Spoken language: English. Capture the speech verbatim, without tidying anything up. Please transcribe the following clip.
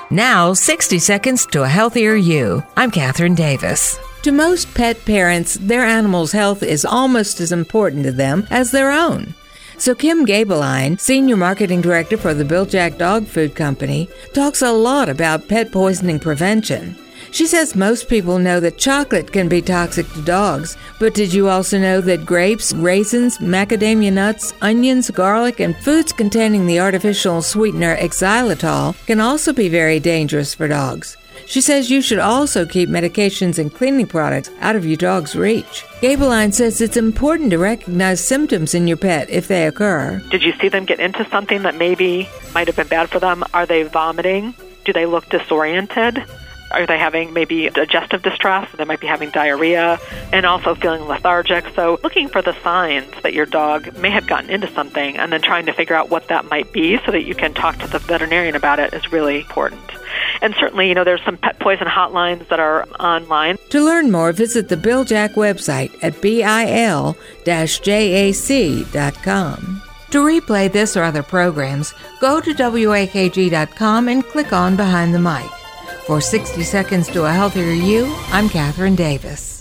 Now, sixty seconds to a healthier you. I'm Catherine Davis. To most pet parents, their animal's health is almost as important to them as their own. So Kim Gabeline, Senior Marketing Director for the Bill Jack Dog Food Company, talks a lot about pet poisoning prevention. She says most people know that chocolate can be toxic to dogs, but did you also know that grapes, raisins, macadamia nuts, onions, garlic, and foods containing the artificial sweetener xylitol can also be very dangerous for dogs? She says you should also keep medications and cleaning products out of your dog's reach. Gabeline says it's important to recognize symptoms in your pet if they occur. Did you see them get into something that maybe might have been bad for them? Are they vomiting? Do they look disoriented? Are they having maybe digestive distress? They might be having diarrhea and also feeling lethargic. So looking for the signs that your dog may have gotten into something and then trying to figure out what that might be so that you can talk to the veterinarian about it is really important. And certainly, you know, there's some pet poison hotlines that are online. To learn more, visit the Bill Jack website at bil dash jac dot com. To replay this or other programs, go to w a k g dot com and click on Behind the Mic. For sixty seconds to a healthier you, I'm Catherine Davis.